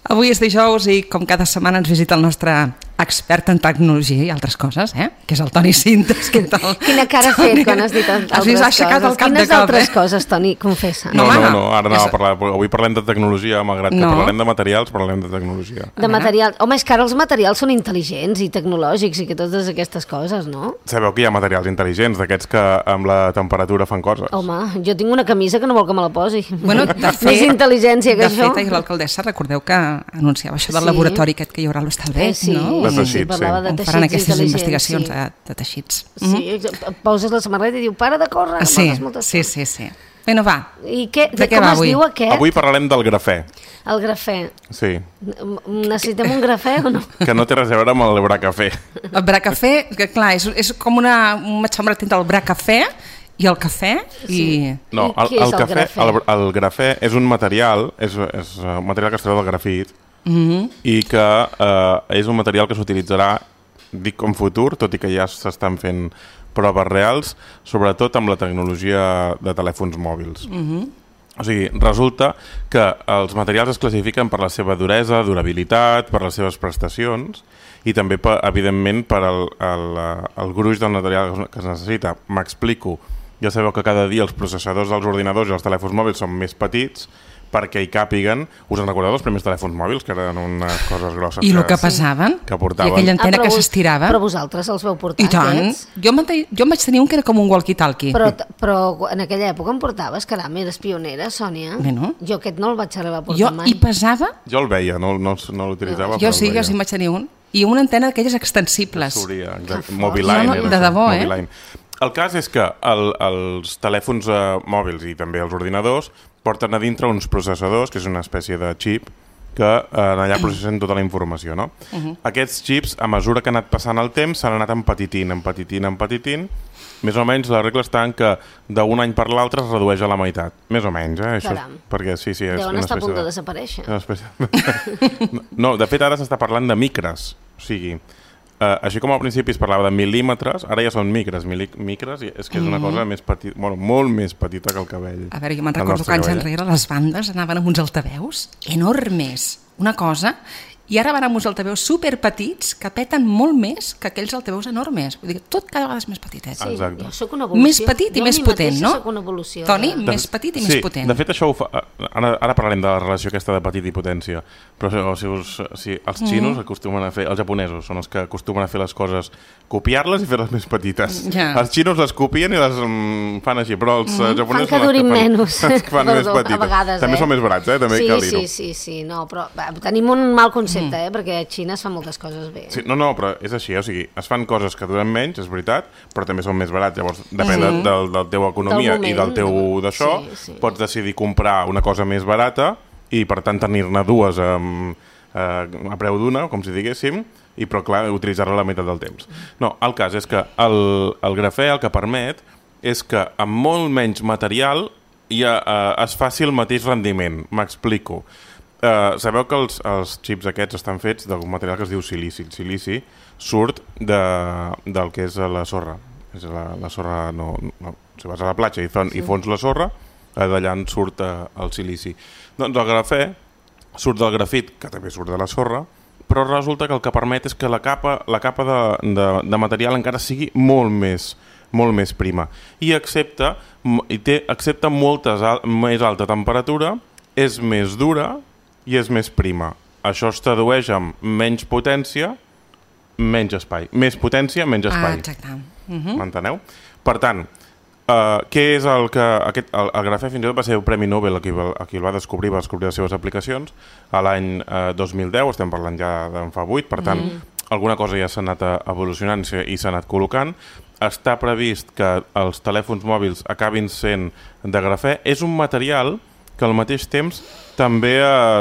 Avui és dijous i com cada setmana ens visita el nostre expert en tecnologia i altres coses, que és el Toni Sintes. Quina cara ha fet quan has dit altres coses? Has aixecat el cap de Quines altres coses, Toni? Confessa. No, ara anava a parlar. Avui parlem de tecnologia, malgrat que parlarem de materials, parlem de tecnologia. De materials. Home, és que ara els materials són intel·ligents i tecnològics i que totes aquestes coses, no? Sabeu que hi ha materials intel·ligents, d'aquests que amb la temperatura fan coses. Home, jo tinc una camisa que no vol que me la posi. Bueno, de fet, més intel·ligència que això. De fet, l'alcaldessa, recordeu que anunciava això del laboratori aquest que hi haurà a l'Hostalbé, no? De teixits, parlava de on teixits faran aquestes investigacions sí. de teixits. Sí, poses la samarreta i diu, para de córrer. Sí. Bueno, va. I què, de què com va es avui? diu aquest? Avui parlarem del grafè. El grafè. Sí. Necessitem un grafè o no? Que no té res a veure amb el bracafè. El bracafè, que clar, és com un sembrat entre el bracafè i el cafè. Sí. No, el grafè és un material, és un material que es treu del grafit i que és un material que s'utilitzarà, dic en futur, tot i que ja s'estan fent proves reals, sobretot amb la tecnologia de telèfons mòbils. O sigui, resulta que els materials es classifiquen per la seva duresa, durabilitat, per les seves prestacions i també, evidentment, per el gruix del material que es necessita. M'explico. Ja sabeu que cada dia els processadors dels ordinadors i els telèfons mòbils són més petits perquè hi càpiguen. Us en recordeu dels primers telèfons mòbils, que eren unes coses grosses? I el que pesaven? Que portaven. I aquella antena que s'estirava? Però vosaltres els veu portar, I tant. Jo en vaig tenir un que era com un walkie-talkie. Però en aquella època em portaves, caram, eres pionera, Sònia. Bueno. Jo aquest no el vaig arribar a portar mai. I pesava? Jo el veia, no l'utilitzava. Jo sí en vaig tenir un. I una antena d'aquelles extensibles. Moviline. De debò, El cas és que els telèfons mòbils i també els ordinadors porten a dintre uns processadors, que és una espècie de xip, que allà processen tota la informació, no? Aquests xips, a mesura que ha anat passant el temps, s'han anat empetitint. Més o menys la regla està en que d'un any per l'altre es redueix a la meitat. Més o menys, Això, perquè sí, és deuen estar a punt de desaparèixer. No, de fet ara s'està parlant de micres, o sigui... així com al principi es parlava de mil·límetres, ara ja són micres, és que és una cosa més petita, molt més petita que el cabell. A veure, jo me'n recordo que anys enrere les bandes anaven amb uns altaveus enormes, una cosa, i ara van amb uns altaveus superpetits que peten molt més que aquells altaveus enormes. Vull dir, tot cada vegada és més petitet. Sí, jo soc una evolució. Més petit i més potent, no? Jo soc una evolució. Toni, més petit i més potent. De fet, això ho fa... Ara parlarem de la relació aquesta de petit i potència, però si els xinos acostumen a fer, els japonesos són els que acostumen a fer les coses, copiar-les i fer-les més petites. Els xinos les copien i les fan així, però els japonesos fan que durin menys. Fan més petites. També són més barats, també cal dir-ho. Sí, no, però tenim un mal concepte, perquè a Xina es fan moltes coses bé. Sí, no, però és així, o sigui, es fan coses que duren menys, és veritat, però també són més barats, llavors depèn de la teva economia i del teu d'això, pots decidir comprar una cosa més barata i per tant tenir-ne dues a preu d'una, com si diguéssim, però clar, utilitzar-la la meitat del temps. No, el cas és que el grafè el que permet és que amb molt menys material es faci el mateix rendiment. M'explico. Sabeu que els xips aquests estan fets d'un material que es diu silici. El silici surt del que és la sorra. La sorra no. Si vas a la platja i fons la sorra, d'allà en surt el silici. Doncs el grafè surt del grafit, que també surt de la sorra, però resulta que el que permet és que la capa de material encara sigui molt més prima. I accepta més alta temperatura, és més dura i és més prima. Això es tradueix en menys potència, menys espai. Més potència, menys espai. Exacte. M'enteneu? Per tant, què és el que... El grafè fins i tot va ser el Premi Nobel a qui el va descobrir les seves aplicacions a l'any 2010, estem parlant ja d'en fa 8, per tant, alguna cosa ja s'ha anat evolucionant i s'ha anat col·locant. Està previst que els telèfons mòbils acabin sent de grafè. És un material que al mateix temps també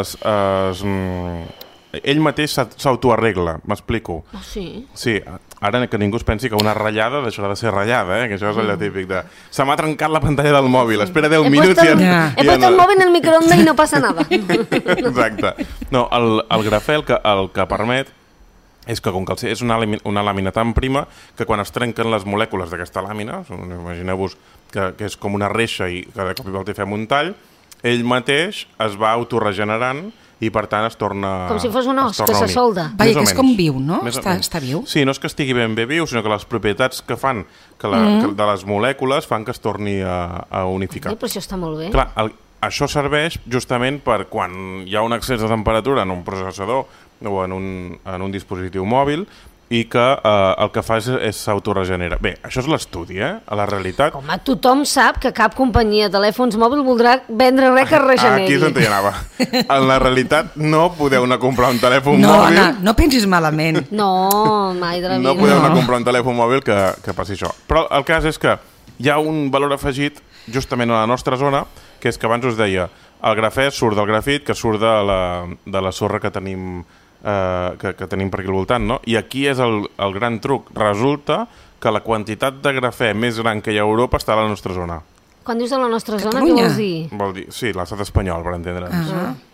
ell mateix s'autoarregla, m'explico. Sí? Sí, ara que ningú es pensi que una ratllada deixarà de ser ratllada, que això és allò típic de se m'ha trencat la pantalla del mòbil, espera 10 minuts i... He puesto el móvil en el microondas i no passa nada. Exacte. No, el grafè el que permet és que com que és una làmina tan prima que quan es trenquen les molècules d'aquesta làmina, imagineu-vos que és com una reixa i cada cop hi fem un tall, ell mateix es va autorregenerant i per tant es torna... Com si fos un os que se solda. Vaja, que és com viu, no? Està viu. Sí, no és que estigui ben bé viu, sinó que les propietats que fan que de les molècules fan que es torni a unificar. Però això està molt bé. Clar, això serveix justament per quan hi ha un excés de temperatura en un processador o en un dispositiu mòbil i que el que fa és s'autoregenera. Bé, això és l'estudi, A la realitat... Home, tothom sap que cap companyia de telèfons mòbil voldrà vendre res que regeneri. Aquí és on hi anava. En la realitat no podeu anar a comprar un telèfon mòbil... No, Anna, no pensis malament. No, mai de la vida. No podeu anar a comprar un telèfon mòbil que passi això. Però el cas és que hi ha un valor afegit justament a la nostra zona, que és que abans us deia, el grafè surt del grafit, que surt de la sorra que tenim... que tenim per aquí al voltant, no? I aquí és el gran truc. Resulta que la quantitat de grafè més gran que hi ha a Europa està a la nostra zona. Quan dius a la nostra zona, què vols dir? Vol dir, sí, l'estat espanyol, per entendre'ns.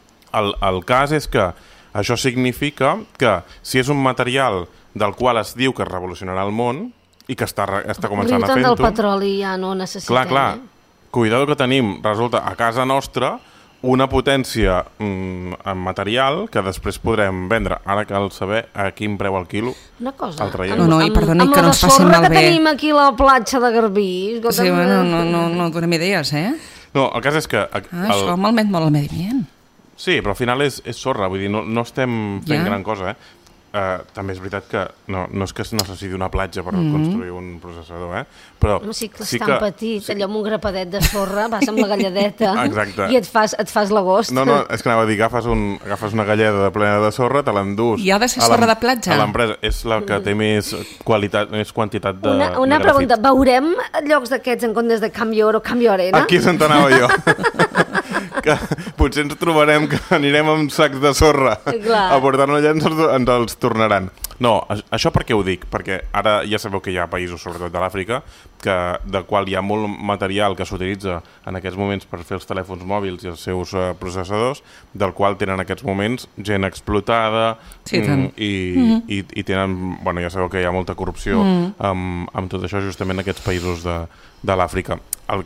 El cas és que això significa que si és un material del qual es diu que revolucionarà el món i que està començant a fer-ho... Riu tant del petroli ja no necessitem. Clar. Cuidado que tenim, resulta, a casa nostra una potència en material que després podrem vendre. Ara cal saber a quin preu al quilo. Una cosa, No, i perdoni, que no es facin amb malbé. la que tenim aquí a la platja de Garbí. Sí, bueno, no donem idees, No, el cas és que... Això malmet molt el medi ambient. Sí, però al final és sorra, vull dir, no estem fent gran cosa, també és veritat que no és que es necessiti una platja per construir un processador, però... Un cicle és tan petit, allò amb un grapadet de sorra, vas amb la galladeta i et fas l'agost. No, és que anava a dir, agafes una galleda plena de sorra, te l'endús... I ha de ser sorra de platja? A l'empresa, és la que té més quantitat de grafit. Una pregunta, veurem llocs d'aquests en comptes de Canvi Oro, Canvi Arena? Aquí és on anava jo. Que potser ens trobarem que anirem amb sacs de sorra a portar-nos allà, ens els tornaran. No, això per què ho dic? Perquè ara ja sabeu que hi ha països, sobretot de l'Àfrica, del qual hi ha molt material que s'utilitza en aquests moments per fer els telèfons mòbils i els seus processadors, del qual tenen en aquests moments gent explotada i tenen, bueno, ja sabeu que hi ha molta corrupció amb tot això justament en aquests països de l'Àfrica.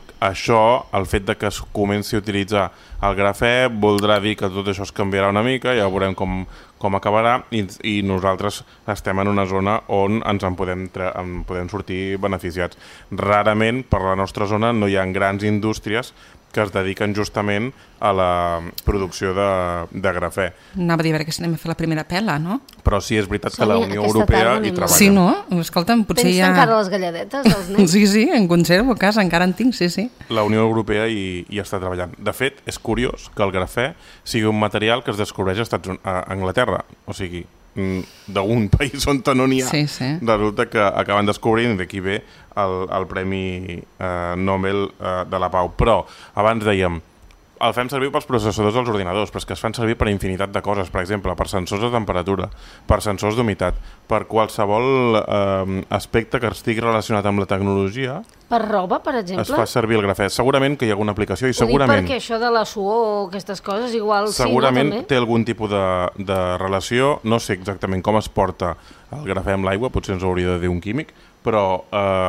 El fet de que es comenci a utilitzar el grafè voldrà dir que tot això es canviarà una mica, ja veurem com acabarà i nosaltres estem en una zona on ens en podem sortir beneficiats. Rarament per la nostra zona no hi ha grans indústries que es dediquen justament a la producció de grafè. Anava a dir, a veure que si anem a fer la primera pela, no? Però sí, és veritat que la Unió Europea hi treballa. Sí, no? Escolta'm, potser Tens encara les galledetes dels nens? Sí, en conservo a casa, encara en tinc, sí. La Unió Europea hi està treballant. De fet, és curiós que el grafè sigui un material que es descobreix a Anglaterra, o sigui, d'un país on no n'hi ha, resulta que acaben descobrint i d'aquí ve el Premi Nobel de la Pau. Però abans dèiem, el fem servir pels processadors dels ordinadors, però és que es fan servir per infinitat de coses, per exemple, per sensors de temperatura, per sensors d'humitat, per qualsevol aspecte que estigui relacionat amb la tecnologia. Per roba, per exemple? Es fa servir el grafè. Segurament que hi ha alguna aplicació i segurament... Ho dic perquè això de la suor o aquestes coses igual segurament sí, no, té algun tipus de relació, no sé exactament com es porta el grafè amb l'aigua, potser ens ho hauria de dir un químic, però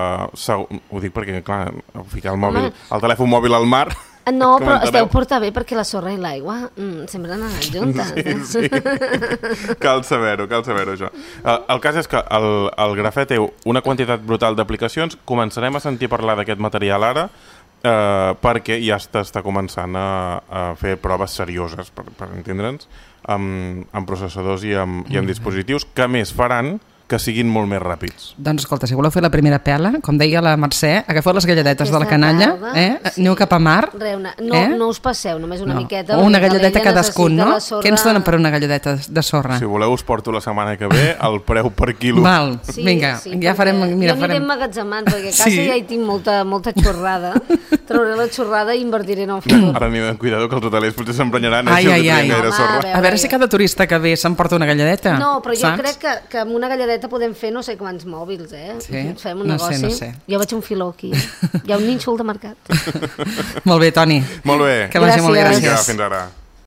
ho dic perquè, clar, ficar el telèfon mòbil al mar... No, però es deu portar bé perquè la sorra i l'aigua sempre han anat juntes. Sí. Cal saber-ho, això. El cas és que el grafè té una quantitat brutal d'aplicacions. Començarem a sentir parlar d'aquest material ara perquè ja està començant a fer proves serioses, per entendre'ns, amb processadors i amb dispositius que més faran que siguin molt més ràpids. Doncs escolta, si voleu fer la primera pela, com deia la Mercè, agafeu les galledetes de la canalla, aneu cap a mar. No us passeu, només una miqueta. O una galladeta cadascun, no? Què ens donen per una galladeta de sorra? Si voleu us porto la setmana que ve el preu per quilo. Val, vinga, ja farem... Jo aniré emmagatzemant, perquè a casa ja hi tinc molta xorrada. Trauré la xorrada i invertiré en el futur. Ara anem amb cuidado que els hotelers potser s'emprenyaran. Ai. A veure si cada turista que ve s'emporta una galladeta. No, però jo crec que amb una galladeta podem fer no sé quants mòbils, Sí? Fem un negoci. No sé. Jo vaig un filó aquí. Hi ha un nínxol de mercat. Molt bé, Toni. Molt bé. Que vagi molt bé, gràcies. Fins ara.